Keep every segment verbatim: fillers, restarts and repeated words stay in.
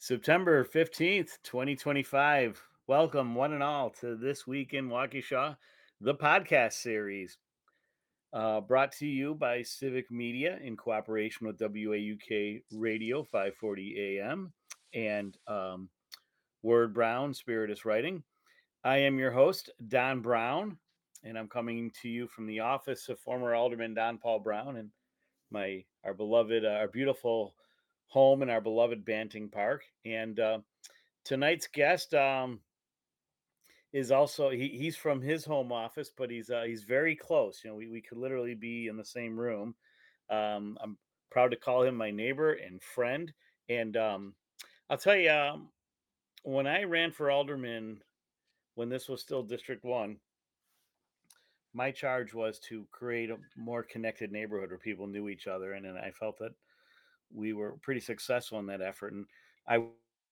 September fifteenth, twenty twenty-five. Welcome, one and all, to This Week in Waukesha, the podcast series, uh, brought to you by Civic Media in cooperation with W A U K Radio five forty A M and um, Word Brown, Spirit is Writing. I am your host, Don Brown, and I'm coming to you from the office of former Alderman Don Paul Brown and my our beloved, uh, our beautiful home in our beloved Banting Park. And uh, tonight's guest um, is also he, he's from his home office, but he's uh, he's very close. You know, we, we could literally be in the same room. Um, I'm proud to call him my neighbor and friend. And um, I'll tell you, um, when I ran for alderman, when this was still District One, my charge was to create a more connected neighborhood where people knew each other, and, and I felt that we were pretty successful in that effort. And I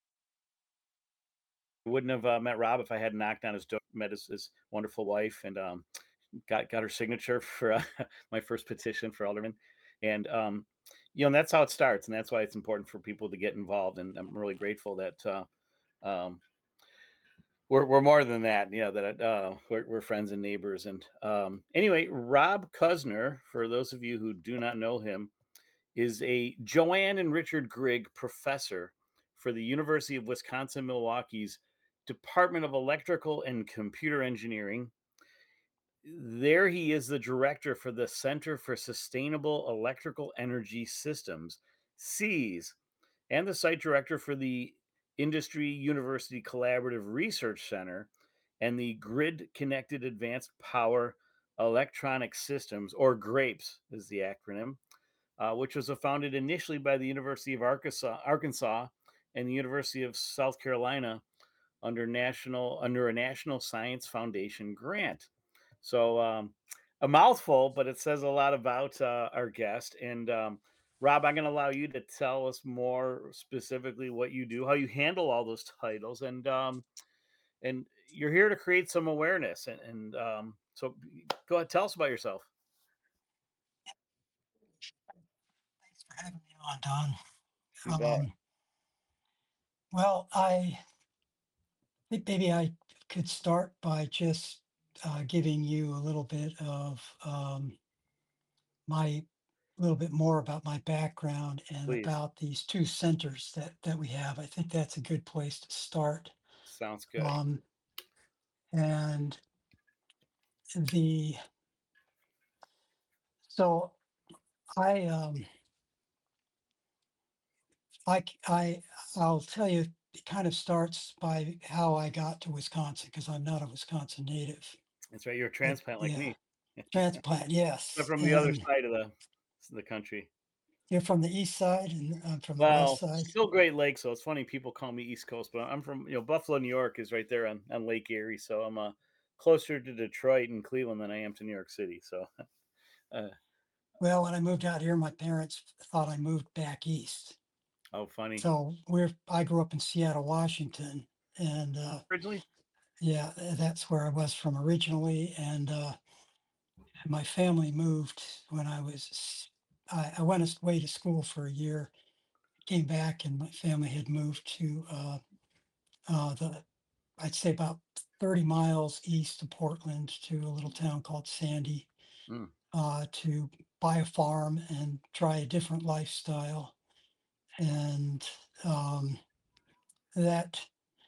wouldn't have uh, met Rob if I had knocked on his door, met his, his wonderful wife, and um, got got her signature for uh, my first petition for alderman. And um, you know, and that's how it starts, and that's why it's important for people to get involved. And I'm really grateful that uh, um, we're we're more than that. Yeah, that uh, we're, we're friends and neighbors. And um, anyway, Rob Kusner, for those of you who do not know him, is a Joanne and Richard Grigg professor for the University of Wisconsin Milwaukee's Department of Electrical and Computer Engineering. There he is the director for the Center for Sustainable Electrical Energy Systems, SEAS, and the site director for the Industry University Collaborative Research Center and the Grid Connected Advanced Power Electronic Systems, or GRAPES is the acronym, uh, which was founded initially by the University of Arkansas, Arkansas and the University of South Carolina under national under a National Science Foundation grant. So um, a mouthful, but it says a lot about uh, our guest. And um, Rob, I'm going to allow you to tell us more specifically what you do, how you handle all those titles, and um, and you're here to create some awareness. And, and um, so, go ahead, tell us about yourself. Thanks for having me on, Don. You bet. Um, well, I think maybe I could start by just uh, giving you a little bit of um, my little bit more about my background and Please. about these two centers that that we have. I think that's a good place to start. Sounds good. Um, and the so I um, I c- I I'll tell you. It kind of starts by how I got to Wisconsin because I'm not a Wisconsin native. That's right. You're a But transplant like yeah, me, transplant, but yes. from the other And side of the the country. you're from the east side and I'm from the west Well, side. still Great Lakes, so it's funny people call me East Coast, but I'm from, you know, Buffalo, New York is right there on, on Lake Erie, so I'm uh, closer to Detroit and Cleveland than I am to New York City. So, uh, Well, when I moved out here, my parents thought I moved back east. oh, funny. So we're I grew up in Seattle, Washington, and uh, Originally, yeah, tha- that's where I was from originally. And uh, my family moved when I was s- I, I went away to school for a year, came back, and my family had moved to uh, uh, the I'd say about thirty miles east of Portland to a little town called Sandy mm, uh, to buy a farm and try a different lifestyle. And um, that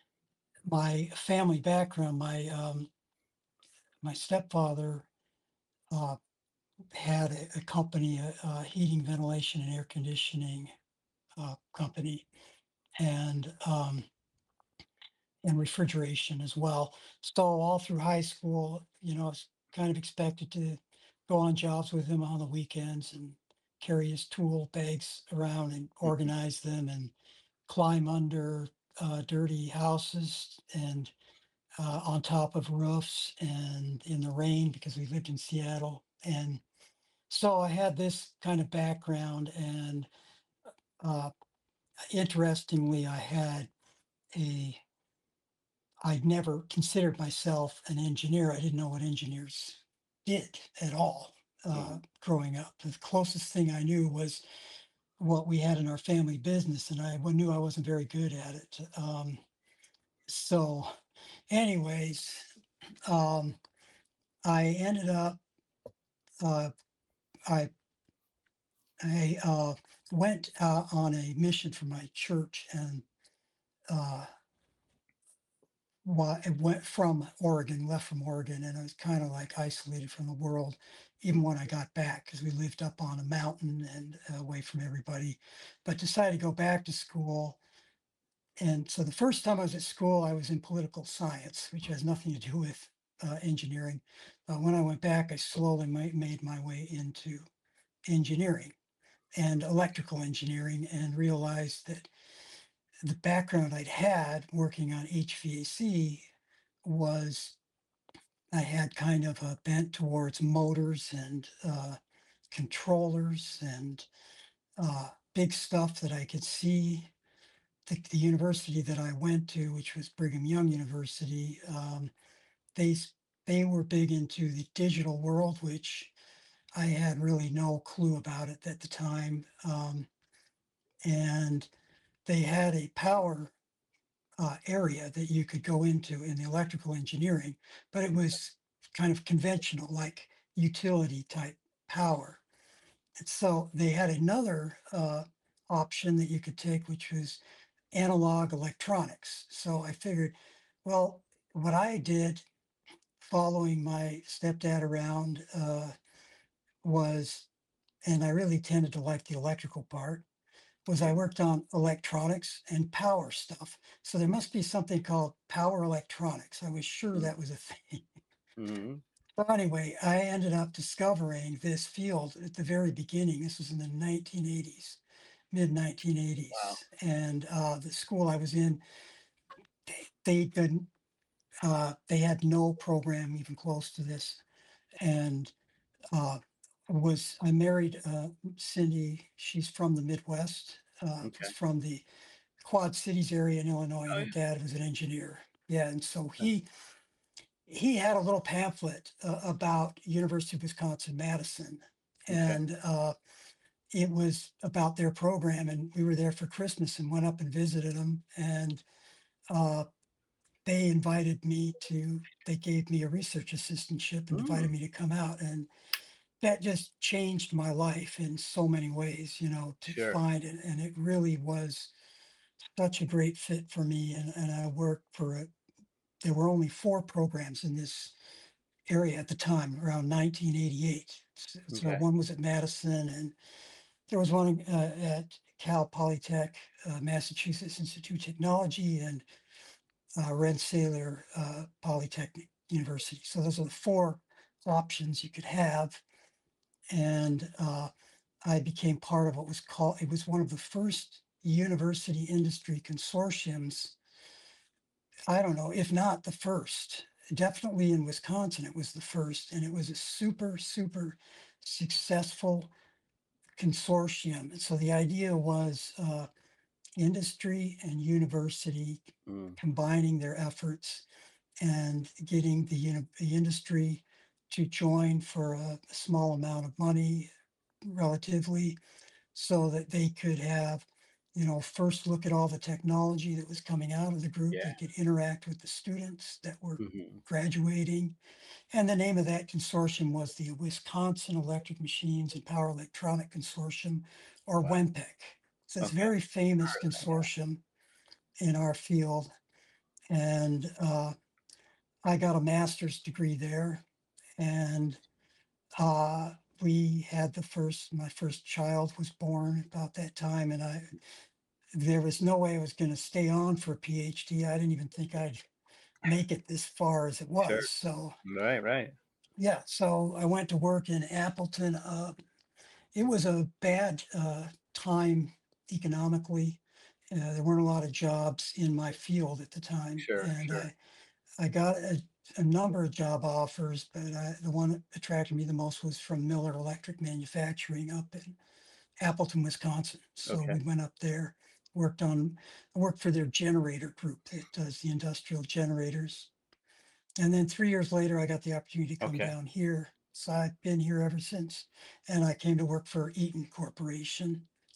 my family background, my um, my stepfather uh, had a, a company, a, a heating, ventilation, and air conditioning uh, company, and um, and refrigeration as well. So all through high school, you know, I was kind of expected to go on jobs with him on the weekends and carry his tool bags around and organize them and climb under uh, dirty houses and uh, on top of roofs and in the rain because we lived in Seattle. And so I had this kind of background. And uh, interestingly, I had a I'd never considered myself an engineer. I didn't know what engineers did at all uh, mhm. growing up. The closest thing I knew was what we had in our family business, and I wa- knew I wasn't very good at it. Um, so, anyways, um, I ended up, uh, I, I uh, went uh, on a mission for my church, and uh, why I went from Oregon, left from Oregon, and I was kind of like isolated from the world, even when I got back, because we lived up on a mountain and uh, away from everybody. But decided to go back to school. And so the first time I was at school, I was in political science, which has nothing to do with uh, engineering. But when I went back, I slowly ma- made my way into engineering and electrical engineering, and realized that the background I'd had working on H V A C was I had kind of a bent towards motors and uh, controllers and uh, big stuff that I could see. The, the university that I went to, which was Brigham Young University, um, they s- they were big into the digital world, which I had really no clue about it at the time. Um, and they had a power uh, area that you could go into in the electrical engineering, but it was kind of conventional, like utility type power. And so they had another uh, option that you could take, which was analog electronics. So I figured, well, what I did following my stepdad around uh, was, and I really tended to like the electrical part, was I Okay. worked on electronics and power stuff. So there must be something called power electronics. I was sure that was a thing. Mm-hmm. So anyway, I ended up discovering this field at the very beginning. This was in the nineteen eighties, mid Wow. nineteen eighties. And uh, the school I was in, they, they didn't, uh, they had no program even close to this. And uh, was I married uh, Cindy? She's from the Midwest. Uh, was Okay. from the Quad Cities area in Illinois, Oh and her yeah. dad was an engineer. Yeah, and so Okay. he he had a little pamphlet uh, about University of Wisconsin Madison, Okay. and uh, it was about their program. And we were there for Christmas and went up and visited them, and uh, they invited me to. They gave me a research assistantship and Mm, invited me to come out, and that just changed my life in so many ways. You know, to sure. find it, and it really was such a great fit for me. And, and I worked for a, there were only four programs in this area at the time, around nineteen eighty-eight. S- So Okay. one was at Madison, and there was one uh, at Cal Polytech, uh, Massachusetts Institute of Technology, and uh, Rensselaer uh, Polytechnic University. So those are the four options you could have. And uh, I became part of what was called, it was one of the first university industry consortiums. I don't know, if not the first. Definitely in Wisconsin, it was the first, and it was a super, super successful consortium. So the idea was uh, industry and university Mm, combining their efforts and getting the, uni- the industry to join for a small amount of money relatively, so that they could have, you know, first look at all the technology that was coming out of the group. yeah. They could interact with the students that were Hmm. graduating. And the name of that consortium was the Wisconsin Electric Machines and Power Electronic Consortium, or Wow. WEMPEC. So it's a Okay. very famous Heard of that, yeah. consortium in our field. And uh, I got a master's degree there. And uh, we had the first, my first child was born about that time. And I, there was no way I was going to stay on for a PhD. I didn't even think I'd make it this far as it Sure. was. So, Right. Right. yeah, so I went to work in Appleton. Uh, it was a bad uh, time economically. Uh, there weren't a lot of jobs in my field at the time, Sure. and Sure. I I got a, a number of job offers, but I, the one that attracted me the most was from Miller Electric Manufacturing up in Appleton, Wisconsin. So Okay. we went up there, worked on, I worked for their generator group that does the industrial generators. And then three years later, I got the opportunity to come Okay. down here. So I've been here ever since. And I came to work for Eaton Corporation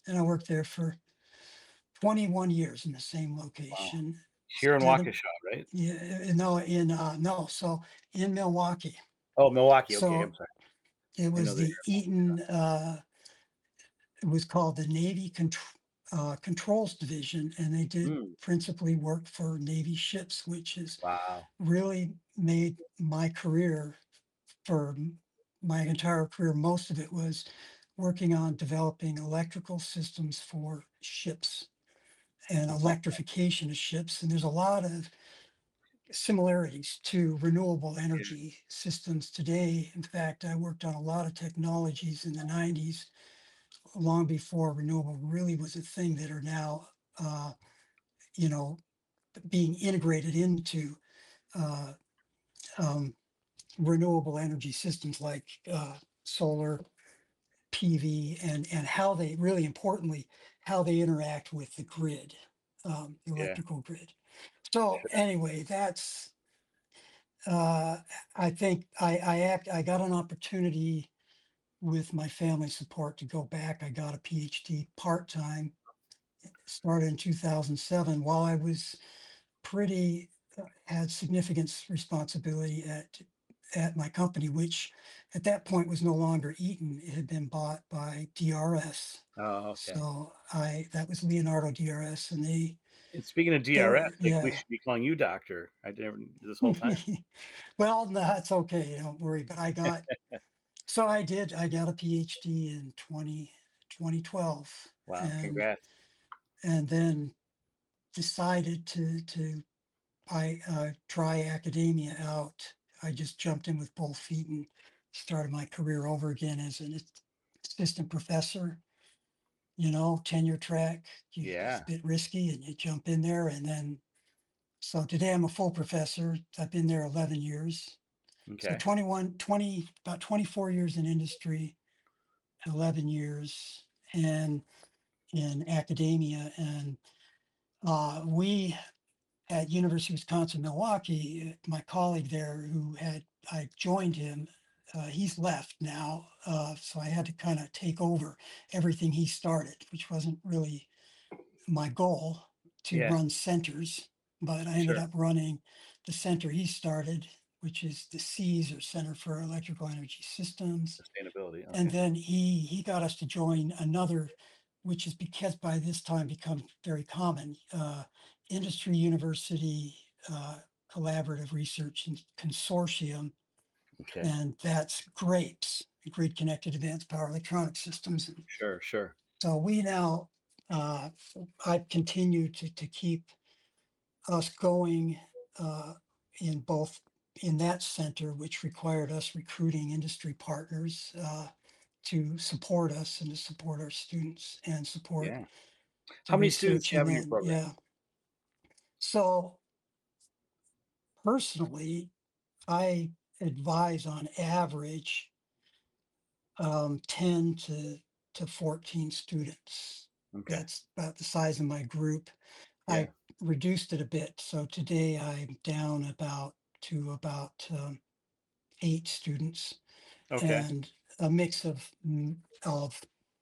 and I worked there for twenty-one years in the same Wow. location. Here in Seven, Waukesha, right? yeah, uh, no, in uh, no, so in Milwaukee. Oh, Milwaukee, okay, I'm So sorry. it I know was the the Eaton. Uh, it was called the Navy Contr- uh, Controls Division, and they did Mm, principally work for Navy ships, which has wow. really made my career for m- my entire career. Most of it was working on developing electrical systems for ships and electrification of ships. And there's a lot of similarities to renewable Yeah, energy systems today. In fact, I worked on a lot of technologies in the nineties, long before renewable really was a thing, that are now, uh, you know, being integrated into uh, um, renewable energy systems like uh, solar, P V, and and how they, really importantly, how they interact with the grid, um, the yeah, electrical grid. So sure. anyway, that's uh, I think I I act I got an opportunity with my family support to go back. I got a PhD part time, started in two thousand seven, while I was pretty uh, had significant s- responsibility at at my company, which at that point was no longer Eaton. It had been bought by D R S. Oh, okay. So I that was Leonardo D R S, and they And speaking of they D R S, were, like, we yeah. should be calling you doctor. I never this whole time. Well, no, it's okay. Don't worry. But I got so I did. I got a PhD in twenty twenty twelve, Wow, and congrats. and then decided to to I uh, try academia out. I just jumped in with both feet and started my career over again as an ass- assistant professor. You know, tenure track. You, it's a Yeah, bit risky, and you jump in there, and then so today I'm a full professor. I've been there eleven years. So okay. twenty-one, twenty, about twenty-four years in industry, eleven years and in academia. And uh, we at University of Wisconsin Milwaukee, uh, my colleague there who had I joined him, uh, he's left now, uh, so I had to kind of take over everything he started, which wasn't really my goal to Yeah, run centers, but I ended sure. up running the center he started, which is the CES, or Center for Electrical Energy Systems. Sustainability, And okay. then he he got us to join another, which is because by this time become very common, uh, industry university uh, collaborative research and consortium, Okay. and that's GRAPES, Grid Connected Advanced Power Electronic Systems. And Sure, sure. so we now, uh, I've continued to to keep us going uh, in both in that center, which required us recruiting industry partners uh, to support us and to support our students and support Yeah. the How many students research. do you And have in your then, program? yeah, so personally, I advise on average um, ten to to fourteen students. Okay. That's about the size of my group. Yeah. I reduced it a bit. So today I'm down about to about um, eight students, Okay. and a mix of mm, of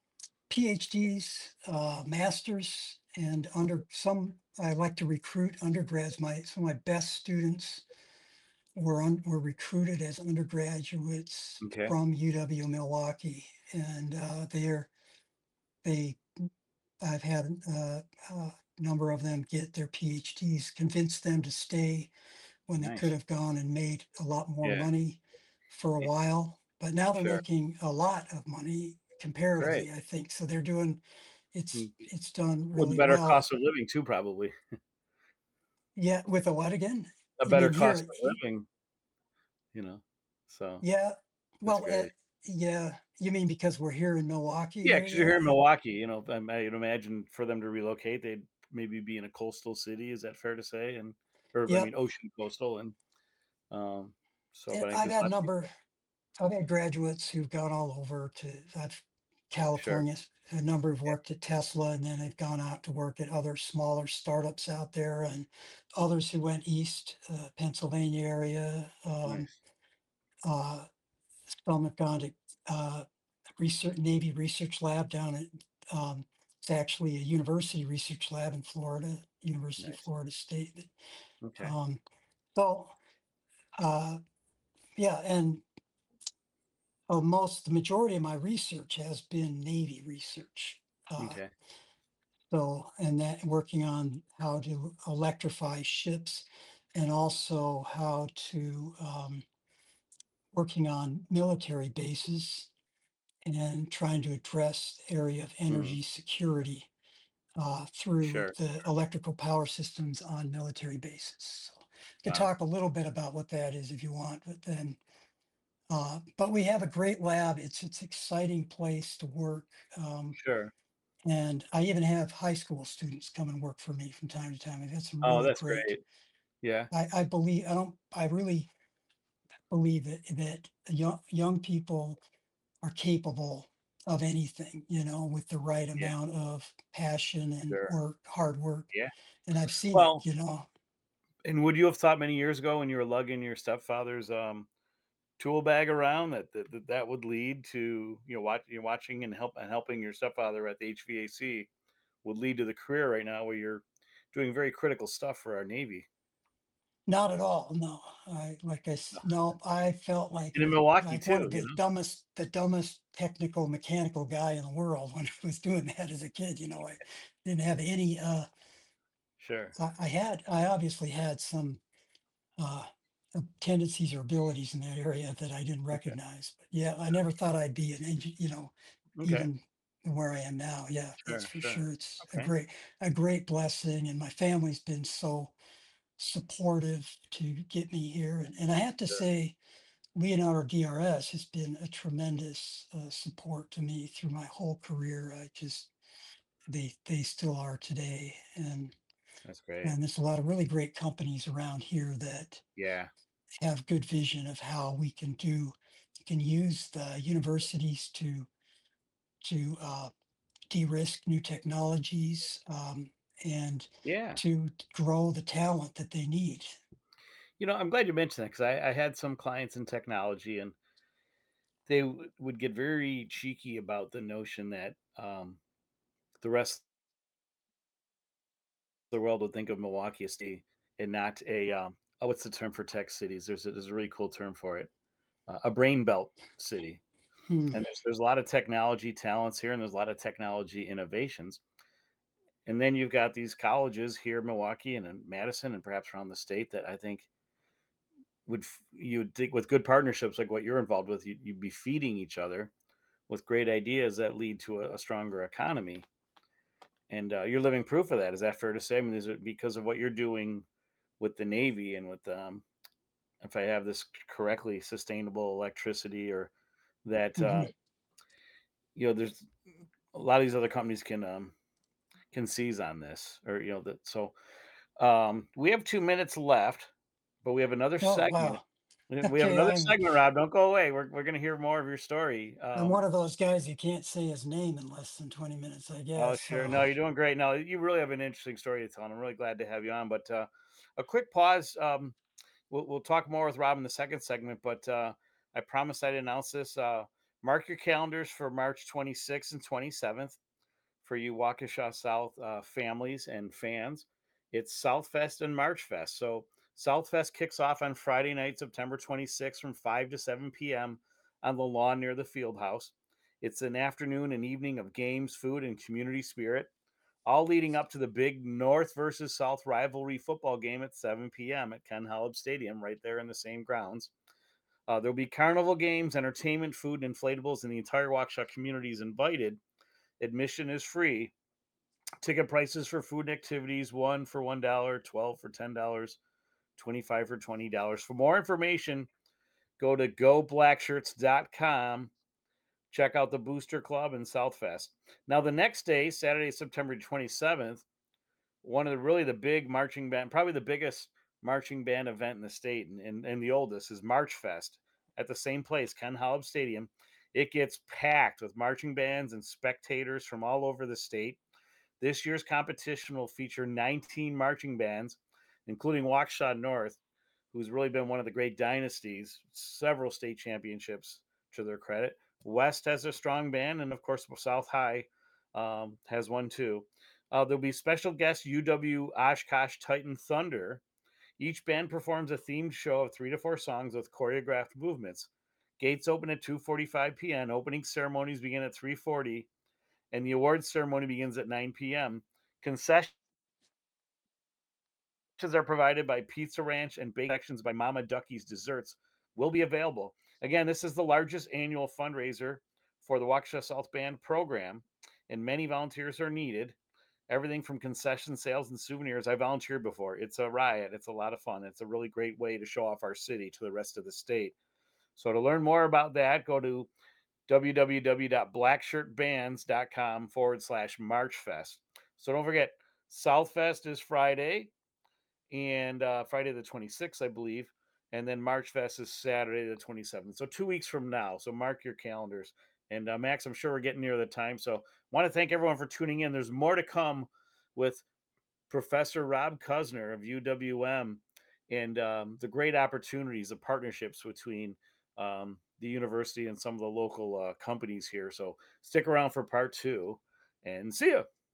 PhDs, uh, masters, and under some. I like to recruit undergrads. My some of my best students were un, were recruited as undergraduates Okay. from U W Milwaukee, and uh, they're they. I've had uh, a number of them get their PhDs, convinced them to stay when they could Nice. have gone and made a lot more Yeah. money for a Yeah. while. But now they're Sure. making a lot of money Great. comparatively, I think. So they're doing it's Mm, it's done with a really better well. cost of living too, probably. Yeah, with a what again? A You better mean cost here? of y- living, you know? So, Yeah. that's Well, uh, great. yeah. You mean because we're here in Milwaukee Yeah, because 'cause you're here in area? Milwaukee, you know, I I'd imagine for them to relocate, they'd maybe be in a coastal city, is that fair to say? And or I mean, Yep. ocean coastal and, um, so And but I think I've there's had lots of people. number I've had graduates who've gone all over to I've Sure. California. A number have worked at Tesla, and then they've gone out to work at other smaller startups out there, and others who went east, uh, Pennsylvania area. Um, Nice. uh, some have gone to uh, research Navy Research Lab down at um, It's actually a university research lab in Florida, University of Nice. Florida State. Okay. Um, so, uh, yeah, and uh, most, the majority of my research has been Navy research. Uh, Okay. so, and that working on how to electrify ships and also how to, um, working on military bases and trying to address the area of Mhm. energy security uh, through Sure. the electrical power systems on military bases. So I could Wow. talk a little bit about what that is if you want, but then, uh, but we have a great lab. It's it's exciting place to work, um, Sure. and I even have high school students come and work for me from time to time. I've had some Oh, really that's great. great. Yeah. I, I believe I don't. I really believe that that young young people are capable of anything, you know, with the right Yeah. amount of passion and Sure. work, hard work. Yeah. And I've seen it, Well, you know. and would you have thought many years ago when you were lugging your stepfather's um tool bag around that that, that, that would lead to you know watch, you know, watching and help and helping your stepfather at the H V A C would lead to the career right now where you're doing very critical stuff for our Navy. Not at all. No, I like I No. s- no. I felt like And in a Milwaukee like one too, of you the know. dumbest, the dumbest technical mechanical guy in the world when I was doing that as a kid. You know, I didn't have any. Uh, Sure. I, I had. I obviously had some uh, uh, tendencies or abilities in that area that I didn't Okay. recognize. But yeah, I never thought I'd be an engineer. You know, Okay. even where I am now. Yeah, that's Sure. for Sure. sure. It's a Okay. great, a great blessing, and my family's been so supportive to get me here. And, and I have to Sure. say, Leonardo D R S has been a tremendous uh, support to me through my whole career. I just they they still are today, and That's great. and there's a lot of really great companies around here that Yeah. have good vision of how we can do can use the universities to to uh, de-risk new technologies um, and Yeah. to grow the talent that they need. You know, I'm glad you mentioned that because I, I had some clients in technology and they w- would get very cheeky about the notion that um, the rest of the world would think of Milwaukee as city and not a um, oh, what's the term for tech cities? There's a, there's a really cool term for it, uh, a brain belt city. Hmm. And there's there's a lot of technology talents here, and there's a lot of technology innovations. And then you've got these colleges here in Milwaukee and in Madison, and perhaps around the state that I think would f- you would think with good partnerships like what you're involved with, you, you'd be feeding each other with great ideas that lead to a, a stronger economy. And uh, you're living proof of that. Is that fair to say? I mean, is it because of what you're doing with the Navy and with, um, if I have this correctly, sustainable electricity, or that uh, Mhm. you know, there's a lot of these other companies can um, can seize on this, or you know, that. So um, we have two minutes left, but we have another Oh segment. wow. We we have Okay, another I'm segment, Rob. Don't go away. We're we're going to hear more of your story. I'm Um, one of those guys you can't say his name in less than twenty minutes, I Oh, guess. sure. So No, you're doing great. No, you really have an interesting story to tell, and I'm really glad to have you on. But uh, a quick pause. Um, we'll we'll talk more with Rob in the second segment. But uh, I promised I'd announce this. Uh, mark your calendars for March twenty-sixth and twenty-seventh for you Waukesha South uh, families and fans. It's Southfest and Marchfest. So Southfest kicks off on Friday night, September twenty-sixth, from five to seven p m on the lawn near the field house. It's an afternoon and evening of games, food, and community spirit, all leading up to the big North versus South rivalry football game at seven p m at Ken Holub Stadium, right there in the same grounds. Uh, there'll be carnival games, entertainment, food, and inflatables, and the entire Waukesha community is invited. Admission is free. Ticket prices for food and activities: one for one dollar, twelve for ten dollars, twenty-five for twenty dollars. For more information, go to go black shirts dot com. Check out the Booster Club and Southfest. Now, the next day, Saturday, September twenty-seventh, one of the really the big marching band, probably the biggest marching band event in the state, and, and, and the oldest, is March Fest at the same place, Ken Holub Stadium. It gets packed with marching bands and spectators from all over the state. This year's competition will feature nineteen marching bands, including Waukesha North, who's really been one of the great dynasties, several state championships to their credit. West has a strong band, and of course, South High um, has one too. Uh, there'll be special guest U W Oshkosh Titan Thunder. Each band performs a themed show of three to four songs with choreographed movements. Gates open at two forty-five p m. Opening ceremonies begin at three forty, and the awards ceremony begins at nine p m. Concessions are provided by Pizza Ranch and bake sections by Mama Ducky's Desserts will be available. Again, this is the largest annual fundraiser for the Waukesha South Band program, and many volunteers are needed. Everything from concession sales and souvenirs. I volunteered before. It's a riot. It's a lot of fun. It's a really great way to show off our city to the rest of the state. So to learn more about that, go to www.blackshirtbands.com forward slash marchfest. So don't forget, Southfest is Friday, and uh, Friday the twenty-sixth, I believe. And then March Fest is Saturday the twenty-seventh. So two weeks from now. So mark your calendars. And uh, Max, I'm sure we're getting near the time. So want to thank everyone for tuning in. There's more to come with Professor Rob Kusner of U W M and um, the great opportunities of partnerships between um, the university and some of the local uh, companies here. So stick around for part two and see you.